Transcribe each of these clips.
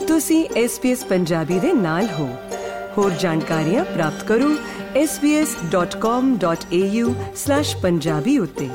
ਤੁਸੀਂ SBS ਪੰਜਾਬੀ ਦੇ ਨਾਲ ਹੋ। ਹੋਰ ਜਾਣਕਾਰੀਆਂ ਪ੍ਰਾਪਤ ਕਰੋ sbs.com.au/punjabi ਉੱਤੇ।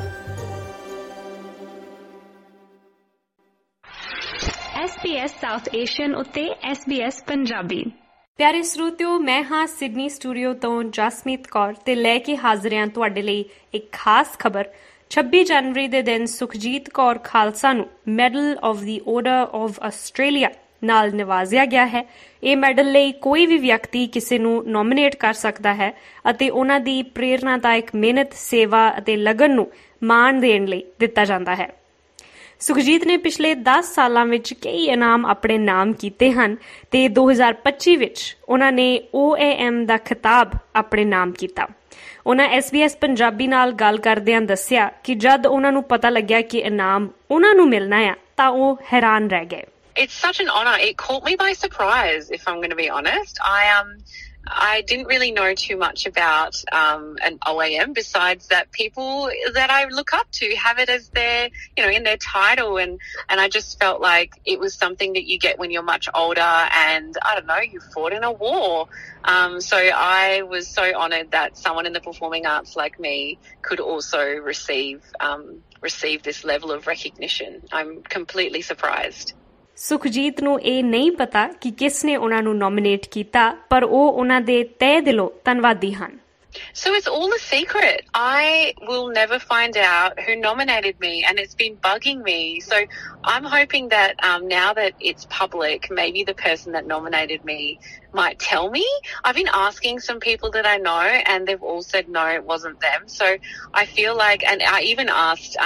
SBS ਸਾਊਥ ਏਸ਼ੀਅਨ ਉੱਤੇ SBS ਪੰਜਾਬੀ। ਪਿਆਰੇ ਸਰੋਤਿਓ, ਮੈਂ ਹਾਂ ਸਿਡਨੀ ਸਟੂਡੀਓ ਤੋਂ ਜਸਮੀਤ ਕੌਰ ਤੇ ਲੈ ਕੇ ਹਾਜ਼ਰ ਹਾਂ ਤੁਹਾਡੇ ਲਈ ਇੱਕ ਖਾਸ ਖਬਰ। 26 ਜਨਵਰੀ ਦੇ ਦਿਨ ਸੁਖਜੀਤ ਕੌਰ ਖਾਲਸਾ ਨੂੰ medal of the order of Australia ਨਾਲ ਨਿਵਾਜ਼ਿਆ ਗਿਆ ਹੈ। ਇਹ ਮੈਡਲ ਲਈ ਕੋਈ ਵੀ ਵਿਅਕਤੀ ਕਿਸੇ ਨੂੰ ਨੋਮੀਨੇਟ ਕਰ ਸਕਦਾ ਹੈ ਅਤੇ ਉਹਨਾਂ ਦੀ ਪ੍ਰੇਰਨਾਦਾਇਕ ਮਿਹਨਤ, ਸੇਵਾ ਅਤੇ ਲਗਨ ਨੂੰ ਮਾਣ ਦੇਣ ਲਈ ਦਿੱਤਾ ਜਾਂਦਾ ਹੈ। ਸੁਖਜੀਤ ਨੇ ਪਿਛਲੇ 10 ਸਾਲਾਂ ਵਿੱਚ ਕਈ ਇਨਾਮ ਆਪਣੇ ਨਾਮ ਕੀਤੇ ਹਨ ਤੇ 2025 ਵਿੱਚ ਉਹਨਾਂ ਨੇ OAM ਦਾ ਖਿਤਾਬ ਆਪਣੇ ਨਾਮ ਕੀਤਾ। ਉਹਨਾਂ SBS ਪੰਜਾਬੀ ਨਾਲ ਗੱਲ ਕਰਦਿਆਂ ਦੱਸਿਆ ਕਿ ਜਦ ਉਹਨਾਂ ਨੂੰ ਪਤਾ ਲੱਗਿਆ ਕਿ ਇਨਾਮ ਉਹਨਾਂ ਨੂੰ ਮਿਲਣਾ ਆ ਤਾਂ ਉਹ ਹੈਰਾਨ ਰਹਿ ਗਏ। It's such an honour. It caught me by surprise, if I'm going to be honest. I didn't really know too much about an OAM besides that people that I look up to have it as their, in their title, and I just felt like it was something that you get when you're much older, and I don't know, you fought in a war. So I was so honoured that someone in the performing arts like me could also receive this level of recognition. I'm completely surprised. Sukhjit ਨੂੰ ਇਹ ਨਹੀਂ ਪਤਾ ਕਿ ਕਿਸ ਨੇ ਉਹਨਾਂ ਨੂੰ nominate ਕੀਤਾ, ਪਰ ਉਹ ਉਹਨਾਂ ਦੇ ਤਹਿ ਦਿਲੋਂ ਧੰਨਵਾਦੀ ਹਨ। So it's all a secret. I will never find out who nominated me, and it's been bugging me. So I'm hoping that now that it's public, maybe the person that nominated me might tell me. I've been asking some people that I know, and they've all said no, it wasn't them. So I feel like, and I even asked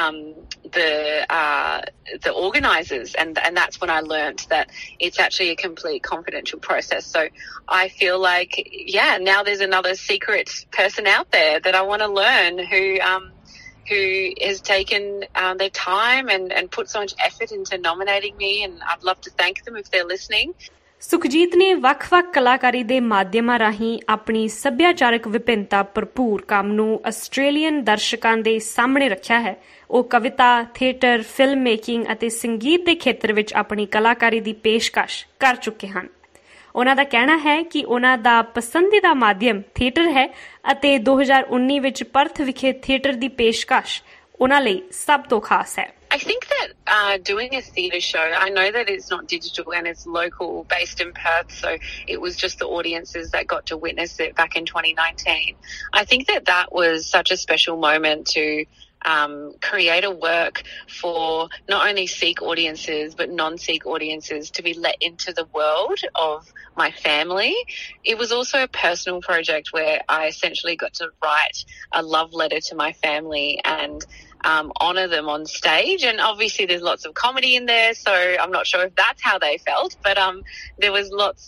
the organisers, and that's when I learnt that it's actually a complete confidential process. So I feel like, now there's another secret person out there that I want to learn who has taken their time and put so much effort into nominating me, and I'd love to thank them if they're listening. Sukhjit ਨੇ ਵੱਖ-ਵੱਖ ਕਲਾਕਾਰੀ ਦੇ ਮਾਧਿਅਮਾਂ ਰਾਹੀਂ ਆਪਣੀ ਸੱਭਿਆਚਾਰਕ ਵਿਭਿੰਨਤਾ ਭਰਪੂਰ ਕੰਮ ਨੂੰ ਆਸਟ੍ਰੇਲੀਅਨ ਦਰਸ਼ਕਾਂ ਦੇ ਸਾਹਮਣੇ ਰੱਖਿਆ ਹੈ। ਉਹ ਕਵਿਤਾ, ਥੀਏਟਰ, ਫਿਲਮ ਮੇਕਿੰਗ ਅਤੇ ਸੰਗੀਤ ਦੇ ਖੇਤਰ ਵਿੱਚ ਆਪਣੀ ਕਲਾਕਾਰੀ ਦੀ ਪੇਸ਼ਕਸ਼ ਕਰ ਚੁੱਕੇ ਹਨ। ਉਹਨਾਂ ਦਾ ਕਹਿਣਾ ਹੈ ਕਿ ਉਹਨਾਂ ਦਾ ਪਸੰਦੀਦਾ ਮਾਧਿਅਮ ਥੀਏਟਰ ਹੈ ਅਤੇ 2019 ਵਿੱਚ ਪਰਥ ਵਿਖੇ ਥੀਏਟਰ ਦੀ ਪੇਸ਼ਕਸ਼ ਉਹਨਾਂ ਲਈ ਸਭ ਤੋਂ ਖਾਸ ਹੈ। I think that doing a theatre show, I know that it's not digital and it's local, based in Perth, so it was just the audiences that got to witness it back in 2019. I think that was such a special moment to create a work for not only Sikh audiences but non-Sikh audiences to be let into the world of my family. It was also a personal project where I essentially got to write a love letter to my family and honour them on stage, and obviously there's lots of comedy in there, so I'm not sure if that's how they felt, but there was lots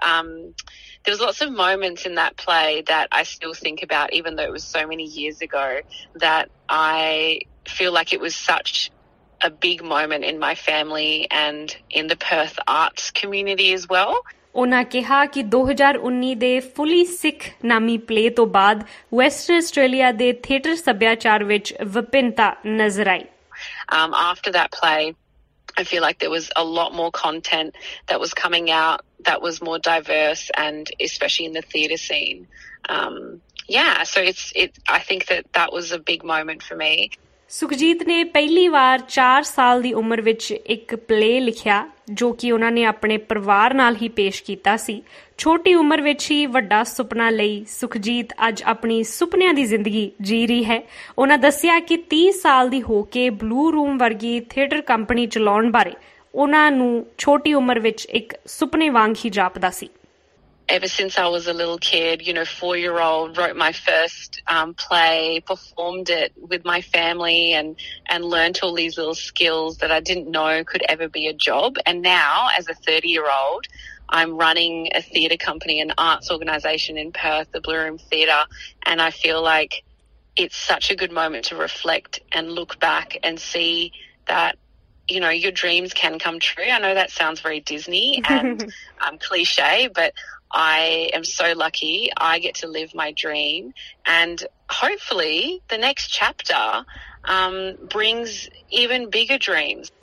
of moments in that play that I still think about, even though it was so many years ago, that I feel like it was such a big moment in my family and in the Perth arts community as well. ਉਹਨਾਂ ਕਿਹਾ ਕਿ 2019 ਦੇ ਫੁੱਲੀ ਸਿੱਖ ਨਾਮੀ play ਤੋਂ ਬਾਅਦ western Australia ਦੇ theatre ਸੱਭਿਆਚਾਰ ਵਿੱਚ ਵਿਭਿੰਨਤਾ ਨਜ਼ਰ ਆਈ। After that play, I feel like there was a lot more content that was coming out that was more diverse, and especially in the theatre scene. So I think that was a big moment for me. Sukhjit ਨੇ ਪਹਿਲੀ ਵਾਰ 4 ਸਾਲ ਦੀ ਉਮਰ ਵਿੱਚ ਇੱਕ play ਲਿਖਿਆ ਜੋ ਕਿ ਉਹਨਾਂ ਨੇ ਆਪਣੇ ਪਰਿਵਾਰ ਨਾਲ ਹੀ ਪੇਸ਼ ਕੀਤਾ ਸੀ। ਛੋਟੀ ਉਮਰ ਵਿੱਚ ਹੀ ਵੱਡਾ ਸੁਪਨਾ ਲਈ ਸੁਖਜੀਤ ਅੱਜ ਆਪਣੀ ਸੁਪਨਿਆਂ ਦੀ ਜ਼ਿੰਦਗੀ ਜੀ ਰਹੀ ਹੈ। ਉਹਨਾਂ ਦੱਸਿਆ ਕਿ 30 ਸਾਲ ਦੀ ਹੋ ਕੇ ਬਲੂ ਰੂਮ ਵਰਗੀ ਥੀਏਟਰ ਕੰਪਨੀ ਚਲਾਉਣ ਬਾਰੇ ਉਹਨਾਂ ਨੂੰ ਛੋਟੀ ਉਮਰ ਵਿੱਚ ਇੱਕ ਸੁਪਨੇ ਵਾਂਗ ਹੀ ਜਾਪਦਾ ਸੀ। Ever since I was a little kid, 4-year-old, wrote my first play, performed it with my family, and learnt all these little skills that I didn't know could ever be a job. And now, as a 30-year-old, I'm running a theatre company, an arts organisation in Perth, the Blue Room Theatre, and I feel like it's such a good moment to reflect and look back and see that your dreams can come true. I know that sounds very Disney and cliche, but I am so lucky I get to live my dream, and hopefully the next chapter brings even bigger dreams.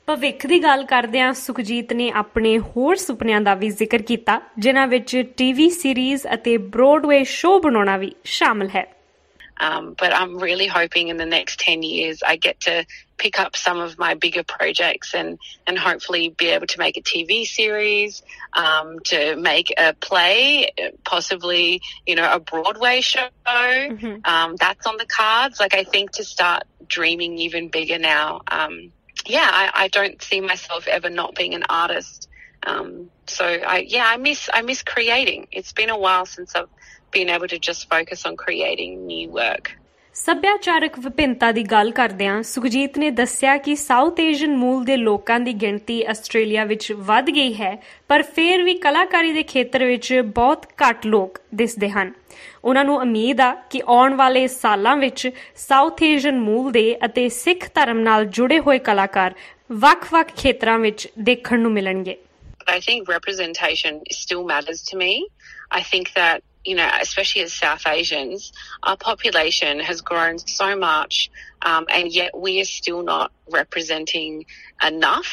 ਭਵਿੱਖ ਦੀ ਗੱਲ ਕਰਦਿਆਂ ਸੁਖਜੀਤ ਨੇ ਆਪਣੇ ਹੋਰ ਸੁਪਨਿਆਂ ਦਾ ਵੀ ਜ਼ਿਕਰ ਕੀਤਾ, ਜਿਨ੍ਹਾਂ ਵਿੱਚ TV ਸੀਰੀਜ਼ ਅਤੇ ਬ੍ਰੌਡਵੇ ਸ਼ੋਅ ਬਣਾਉਣਾ ਵੀ ਸ਼ਾਮਲ ਹੈ। But I'm really hoping in the next 10 years I get to pick up some of my bigger projects and hopefully be able to make a TV series, to make a play, possibly, a Broadway show. That's on the cards. Like, I think to start dreaming even bigger now. I don't see myself ever not being an artist. So I miss creating. It's been a while since I've been able to just focus on creating new work. ਸੱਭਿਆਚਾਰਕ ਵਿਭਿੰਨਤਾ ਦੀ ਗੱਲ ਕਰਦਿਆਂ ਸੁਖਜੀਤ ਨੇ ਦੱਸਿਆ ਕਿ south Asian ਮੂਲ ਦੇ ਲੋਕਾਂ ਦੀ ਗਿਣਤੀ ਆਸਟ੍ਰੇਲੀਆ ਵਿੱਚ ਵੱਧ ਗਈ ਹੈ, ਪਰ ਫਿਰ ਵੀ ਕਲਾਕਾਰੀ ਦੇ ਖੇਤਰ ਵਿੱਚ ਬਹੁਤ ਘੱਟ ਲੋਕ ਦਿਸਦੇ ਹਨ। ਉਹਨਾਂ ਨੂੰ ਉਮੀਦ ਆ ਕਿ ਆਉਣ ਵਾਲੇ ਸਾਲਾਂ ਵਿੱਚ ਸਾਊਥ ਏਸ਼ੀਅਨ ਮੂਲ ਦੇ ਅਤੇ ਸਿੱਖ ਧਰਮ ਨਾਲ ਜੁੜੇ ਹੋਏ ਕਲਾਕਾਰ ਵੱਖ-ਵੱਖ ਖੇਤਰਾਂ ਵਿੱਚ ਦੇਖਣ ਨੂੰ ਮਿਲਣਗੇ। I think representation still matters to me. I think that, especially as South Asians, our population has grown so much, and yet we are still not representing enough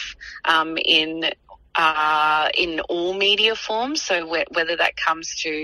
in all media forms. So whether that comes to,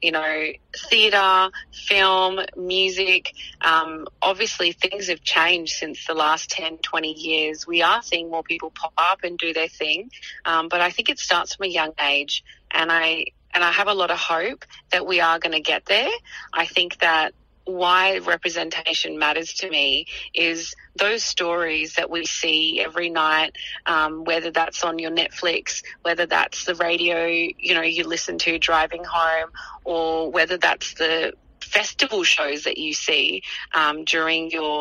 theatre, film, music, obviously things have changed since the last 10, 20 years. We are seeing more people pop up and do their thing, but I think it starts from a young age, and I have a lot of hope that we are going to get there. I think that why representation matters to me is those stories that we see every night, whether that's on your Netflix, whether that's the radio, you listen to driving home, or whether that's the festival shows that you see during your,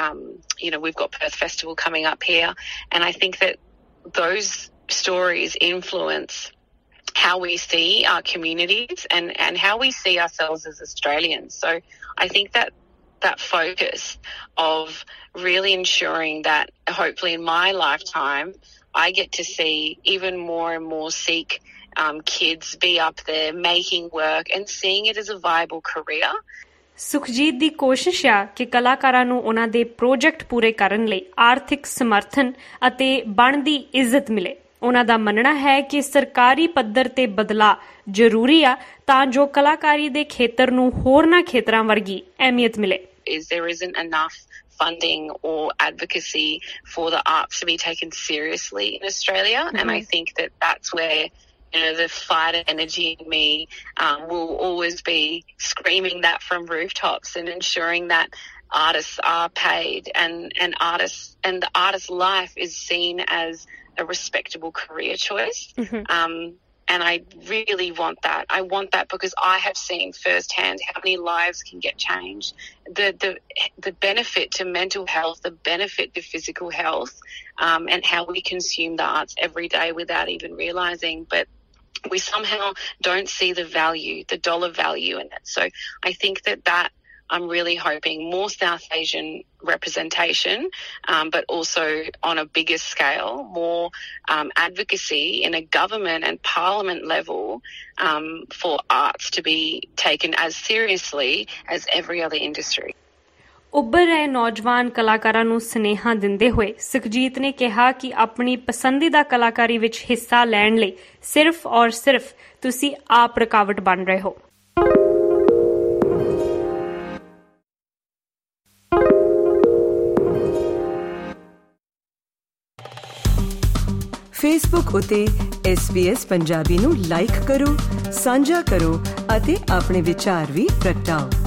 we've got Perth Festival coming up here. And I think that those stories influence how we see our communities and how we see ourselves as Australians. So I think that focus of really ensuring that hopefully in my lifetime I get to see even more and more Sikh kids be up there making work and seeing it as a viable career. Sukhjit ਦੀ ਕੋਸ਼ਿਸ਼ ਆ ਕਿ ਕਲਾਕਾਰਾਂ ਨੂੰ ਉਹਨਾਂ ਦੇ project ਪੂਰੇ ਕਰਨ ਲਈ ਆਰਥਿਕ ਸਮਰਥਨ ਅਤੇ ਬਣਦੀ ਇੱਜ਼ਤ ਮਿਲੇ। ਉਹਨਾਂ ਦਾ ਮੰਨਣਾ ਹੈ ਕਿ ਸਰਕਾਰੀ ਪੱਧਰ ਤੇ ਬਦਲਾਅ ਜ਼ਰੂਰੀ ਆ ਤਾਂ ਜੋ ਕਲਾਕਾਰੀ ਦੇ ਖੇਤਰ ਨੂੰ ਹੋਰਨਾਂ ਖੇਤਰਾਂ ਵਰਗੀ ਅਹਿਮੀਅਤ ਮਿਲੇ। There isn't enough funding or advocacy for the arts to be taken seriously in Australia, and I think that that's where the fighter energy in me will always be screaming that from rooftops and ensuring that artists are paid and artists and the artist's life is seen as a respectable career choice. And I really want that. I want that because I have seen firsthand how many lives can get changed. The benefit to mental health, the benefit to physical health, and how we consume the arts every day without even realising. But we somehow don't see the value, the dollar value in it. So I think that I'm really hoping more South Asian representation, but also on a bigger scale, more advocacy in a government and parliament level for arts to be taken as seriously as every other industry. ਉੱਭਰ ਰਹੇ ਨੌਜਵਾਨ ਕਲਾਕਾਰਾਂ ਨੂੰ ਸੁਨੇਹਾ ਦਿੰਦੇ ਹੋਏ ਸੁਖਜੀਤ ਨੇ ਕਿਹਾ ਕਿ ਆਪਣੀ ਪਸੰਦੀਦਾ ਕਲਾਕਾਰੀ ਵਿੱਚ ਹਿੱਸਾ ਲੈਣ ਲਈ ਸਿਰਫ ਔਰ ਸਿਰਫ ਤੁਸੀਂ ਆਪ ਰੁਕਾਵਟ ਬਣ ਰਹੇ ਹੋ। ਫੇਸਬੁੱਕ ਉਤੇ SBS ਪੰਜਾਬੀ ਨੂੰ ਲਾਈਕ ਕਰੋ, ਸਾਂਝਾ ਕਰੋ ਅਤੇ ਆਪਣੇ ਵਿਚਾਰ ਵੀ ਪ੍ਰਗਟਾਓ।